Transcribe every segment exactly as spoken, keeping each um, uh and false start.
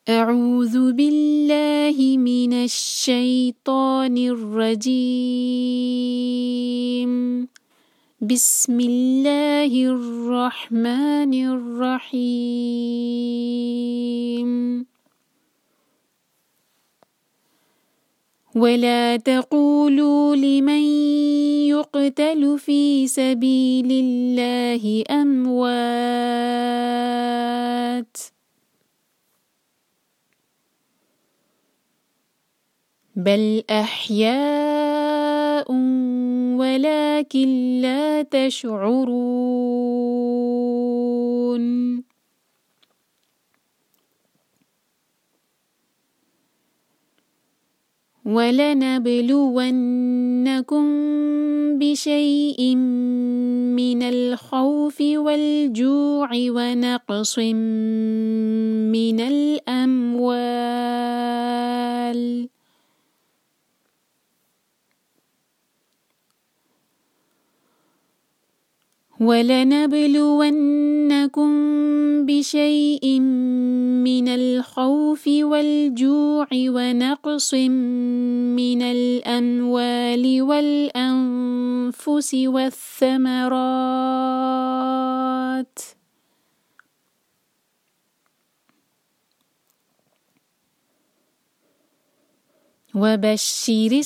أعوذ بالله من الشيطان الرجيم. بسم الله الرحمن الرحيم. ولا تقولوا لمن يقتل في سبيل الله أموات، بل أحياء ولكن لا تشعرون. ولنبلونكم بشيء من الخوف والجوع ونقص من الأموال ولنبلونكم بشيء من الخوف والجوع ونقص من الأموال والأنفس والثمرات وبشر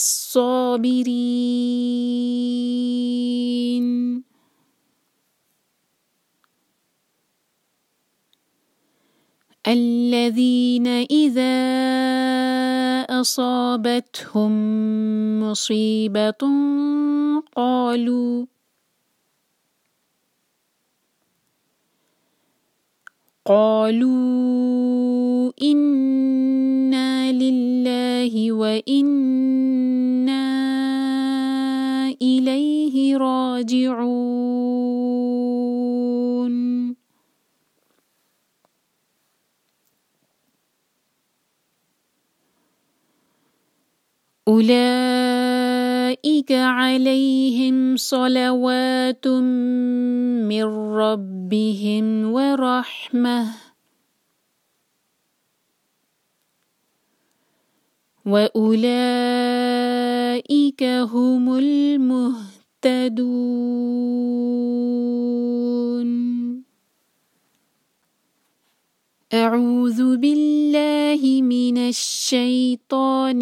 الصابرين الذين إذا أصابتهم مصيبة قالوا قالوا إنا لله وإنا إليه راجعون. أولئك عليهم صلوات من ربهم ورحمة وأولئك هم المهتدون. أعوذ بالله من الشيطان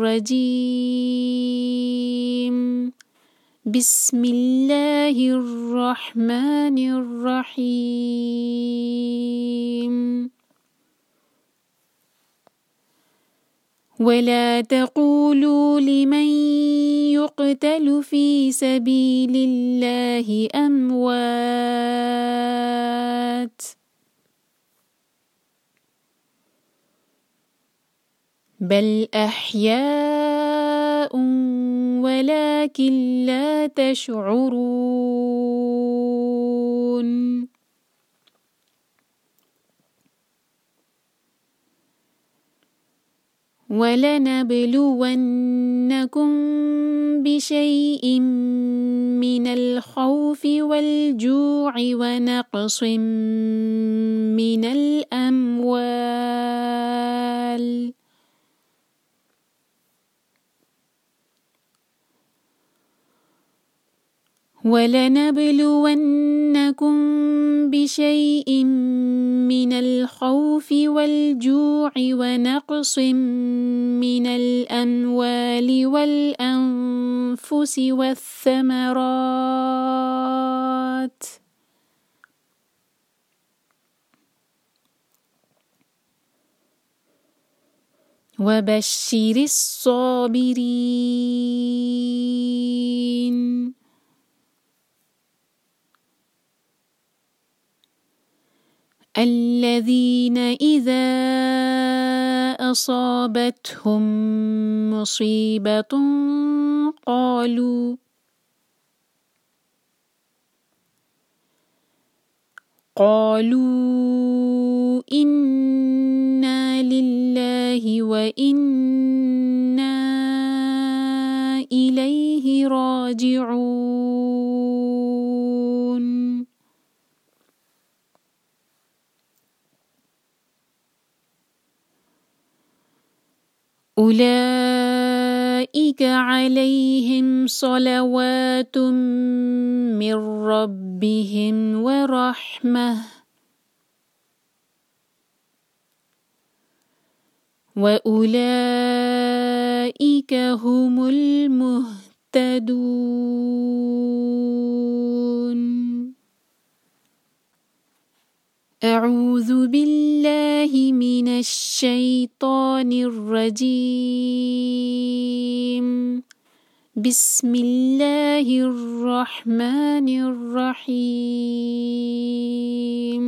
الرجيم. بسم الله الرحمن الرحيم. ولا تقولوا لمن يقتل في سبيل الله أموات، بل أحياء ولكن لا تشعرون. ولنبلونكم بشيء من الخوف والجوع ونقص من الأموال ولنبلونكم بشيء من الخوف والجوع ونقص من الأموال والأنفس والثمرات وبشر الصابرين الذين إذا أصابتهم مصيبة قالوا قالوا إنا لله وإنا إليه راجعون. أولئك عليهم صلوات من ربهم ورحمة وأولئك هم المهتدون. أعوذ بالله من الشيطان الرجيم. بسم الله الرحمن الرحيم.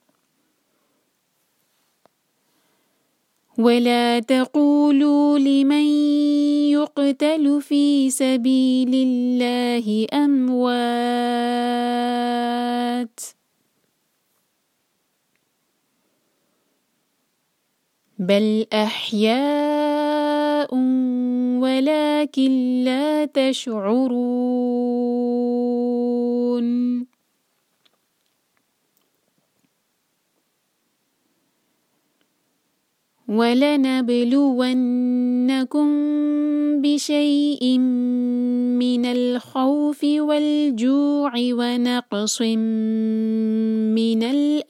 ولا تقولوا لمن يقتل في سبيل الله أموات بل أحياء ولكن لا تشعرون. ولنبلونكم بشيء من الخوف والجوع ونقص من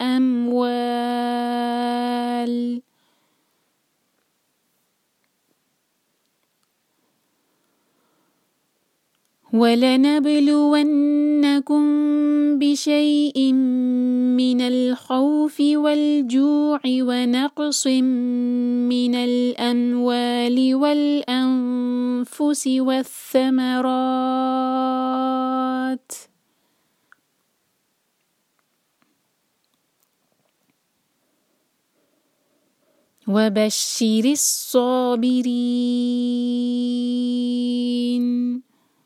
الأموال ولنبلونكم بشيء من الخوف والجوع ونقص من الأموال والأنفس والثمرات وبشر الصابرين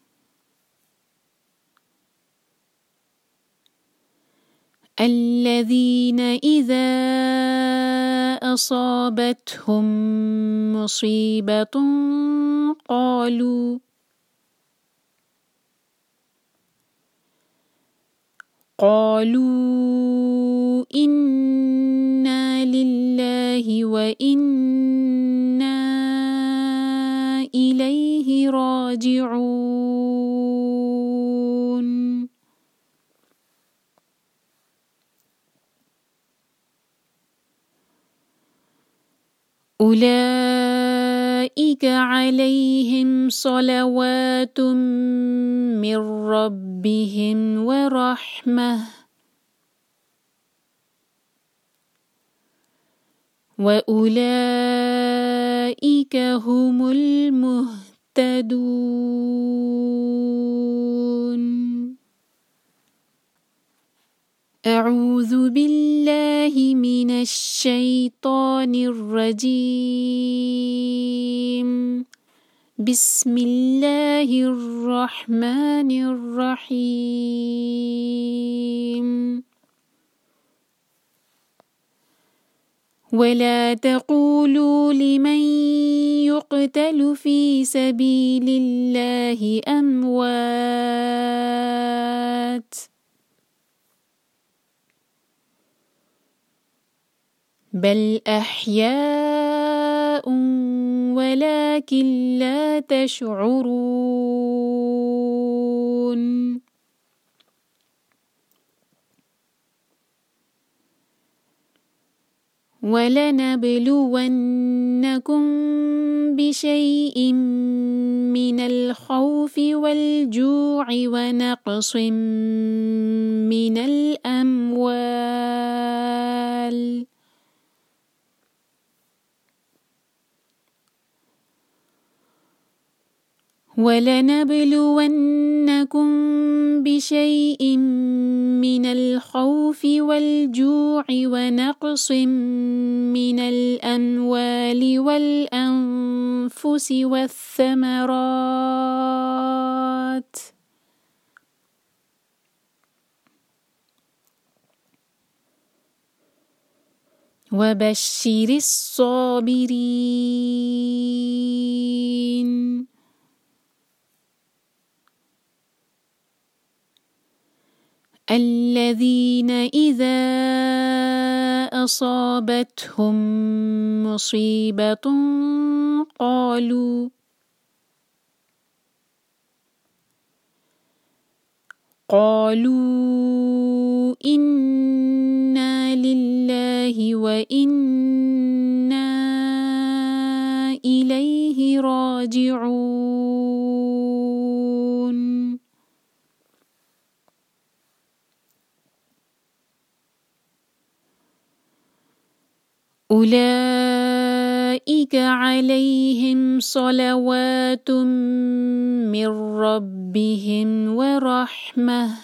الذين إذا أصابتهم مصيبة قالوا قالوا إنا لله وإنا إليه راجعون. أولئك عليهم صلوات من ربهم ورحمة وأولئك هم المهتدون. أعوذ بالله من الشيطان الرجيم. بسم الله الرحمن الرحيم. ولا تقولوا لمن يقتل في سبيل الله أموات بل أحياء ولكن لا تشعرون. ولنبلونكم بشيء من الخوف والجوع ونقص من الأموال ولنبلونكم بشيء من الخوف والجوع ونقص من الأموال والأنفس والثمرات وبشر الصابرين الذين إذا أصابتهم مصيبة قالوا قالوا إنا لله وإنا إليه راجعون أولئك عليهم صلوات من ربهم ورحمة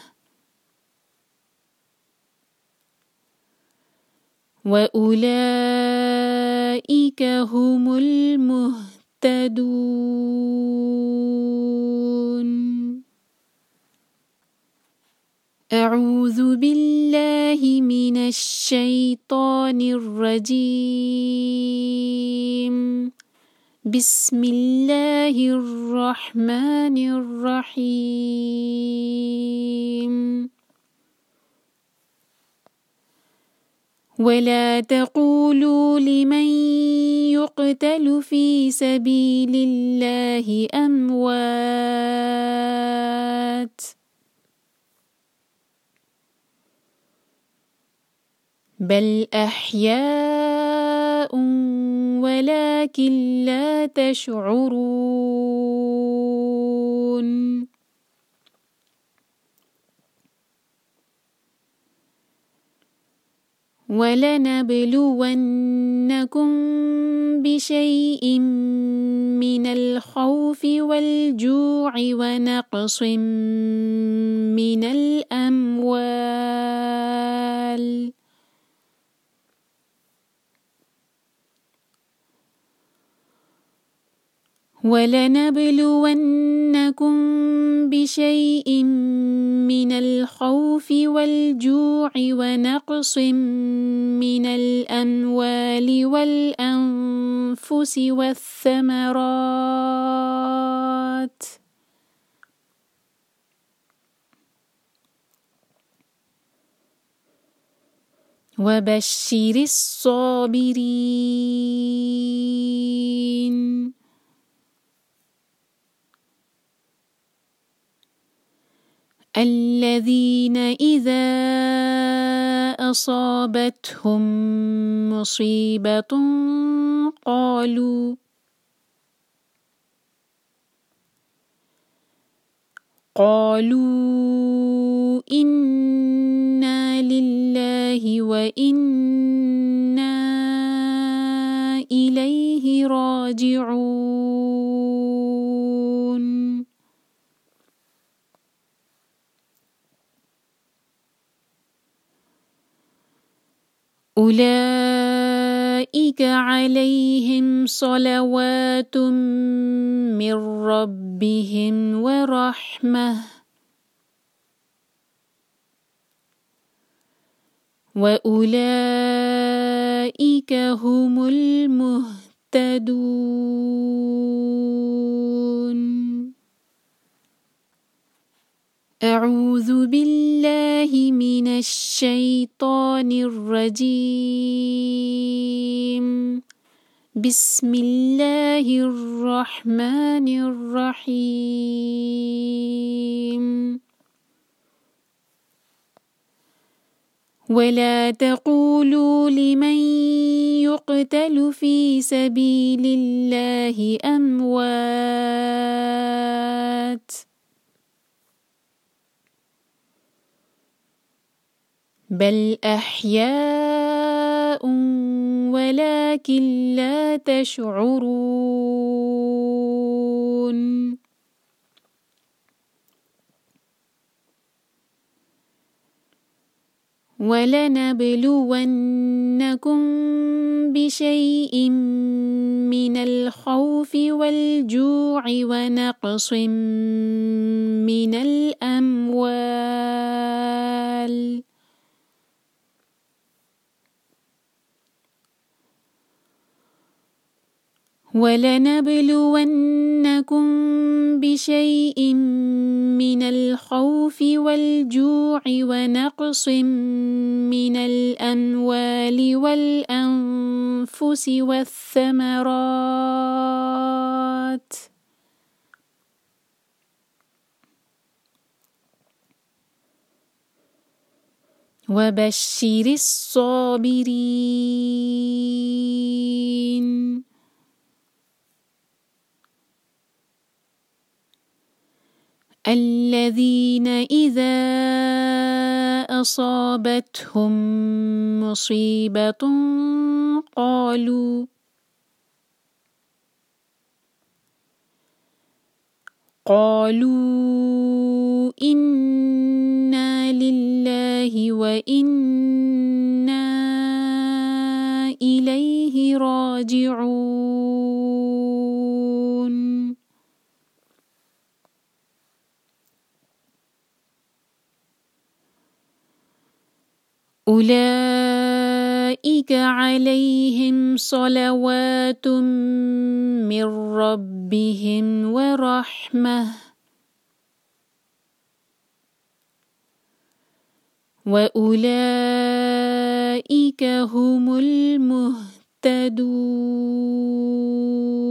وأولئك هم المهتدون. أعوذ بالله من الشيطان الرجيم. بسم الله الرحمن الرحيم. ولا تقولوا لمن يقتل في سبيل الله أموات بل أحياء ولكن لا تشعرون. ولنبلونكم بشيء من الخوف والجوع ونقص من الأموال ولنبلونكم بشيء من الخوف والجوع ونقص من الأموال والأنفس والثمرات وبشر الصابرين الذين إذا أصابتهم مصيبة قالوا قالوا إنا لله وإنا إليه راجعون. أولئك عليهم صلوات من ربهم ورحمة وأولئك هم المهتدون. أعوذ بالله من الشيطان الرجيم. بسم الله الرحمن الرحيم. ولا تقولوا لمن يقتل في سبيل الله أموات بل أحياء ولكن لا تشعرون. ولنبلونكم بشيء من الخوف والجوع ونقص من الأموال ولنبلونكم بشيء من الخوف والجوع ونقص من الأموال والأنفس والثمرات الصافات وبشر الصابرين الذين إذا أصابتهم مصيبة قالوا قالوا إنا لله وإنا إليه راجعون أولئك عليهم صلوات من ربهم ورحمة وأولئك هم المهتدون.